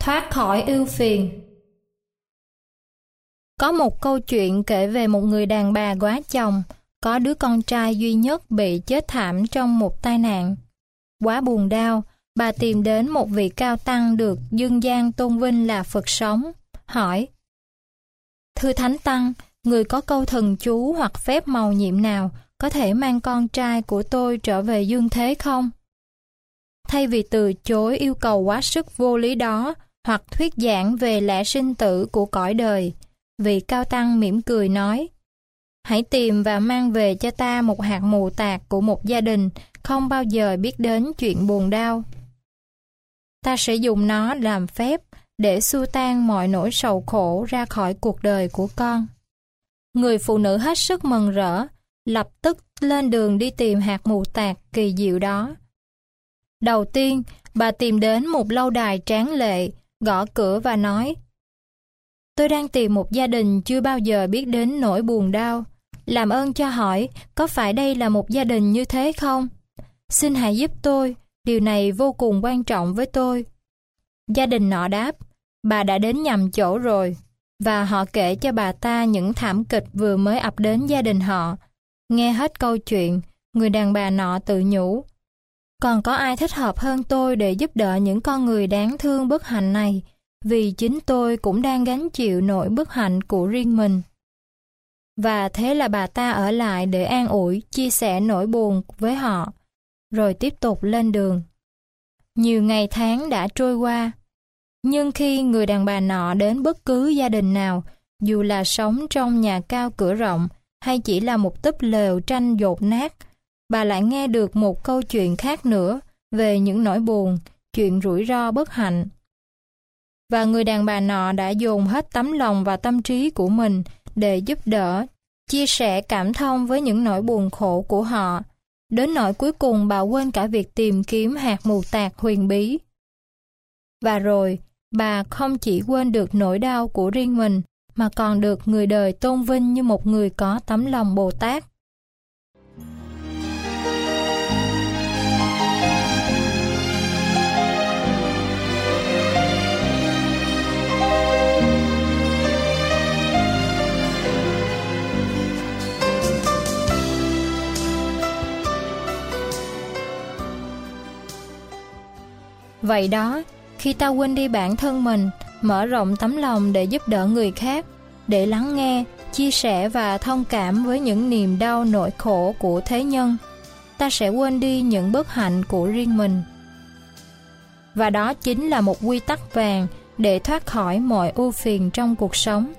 Thoát khỏi ưu phiền. Có một câu chuyện kể về một người đàn bà góa chồng, có đứa con trai duy nhất bị chết thảm trong một tai nạn. Quá buồn đau, bà tìm đến một vị cao tăng được dân gian tôn vinh là Phật sống, hỏi: Thưa Thánh Tăng, người có câu thần chú hoặc phép mầu nhiệm nào có thể mang con trai của tôi trở về dương thế không? Thay vì từ chối yêu cầu quá sức vô lý đó, hoặc thuyết giảng về lẽ sinh tử của cõi đời, vị cao tăng mỉm cười nói: Hãy tìm và mang về cho ta một hạt mù tạt của một gia đình không bao giờ biết đến chuyện buồn đau. Ta sẽ dùng nó làm phép để xua tan mọi nỗi sầu khổ ra khỏi cuộc đời của con. Người phụ nữ hết sức mừng rỡ, lập tức lên đường đi tìm hạt mù tạt kỳ diệu đó. Đầu tiên, bà tìm đến một lâu đài tráng lệ, gõ cửa và nói: Tôi đang tìm một gia đình chưa bao giờ biết đến nỗi buồn đau. Làm ơn cho hỏi, có phải đây là một gia đình như thế không? Xin hãy giúp tôi, điều này vô cùng quan trọng với tôi. Gia đình nọ đáp: Bà đã đến nhầm chỗ rồi. Và họ kể cho bà ta những thảm kịch vừa mới ập đến gia đình họ. Nghe hết câu chuyện, người đàn bà nọ tự nhủ: Còn có ai thích hợp hơn tôi để giúp đỡ những con người đáng thương bất hạnh này, vì chính tôi cũng đang gánh chịu nỗi bất hạnh của riêng mình. Và thế là bà ta ở lại để an ủi, chia sẻ nỗi buồn với họ, rồi tiếp tục lên đường. Nhiều ngày tháng đã trôi qua, nhưng khi người đàn bà nọ đến bất cứ gia đình nào, dù là sống trong nhà cao cửa rộng hay chỉ là một túp lều tranh dột nát, bà lại nghe được một câu chuyện khác nữa về những nỗi buồn, chuyện rủi ro bất hạnh. Và người đàn bà nọ đã dồn hết tấm lòng và tâm trí của mình để giúp đỡ, chia sẻ cảm thông với những nỗi buồn khổ của họ, đến nỗi cuối cùng bà quên cả việc tìm kiếm hạt mù tạt huyền bí. Và rồi, bà không chỉ quên được nỗi đau của riêng mình, mà còn được người đời tôn vinh như một người có tấm lòng Bồ Tát. Vậy đó, khi ta quên đi bản thân mình, mở rộng tấm lòng để giúp đỡ người khác, để lắng nghe, chia sẻ và thông cảm với những niềm đau nỗi khổ của thế nhân, ta sẽ quên đi những bất hạnh của riêng mình. Và đó chính là một quy tắc vàng để thoát khỏi mọi ưu phiền trong cuộc sống.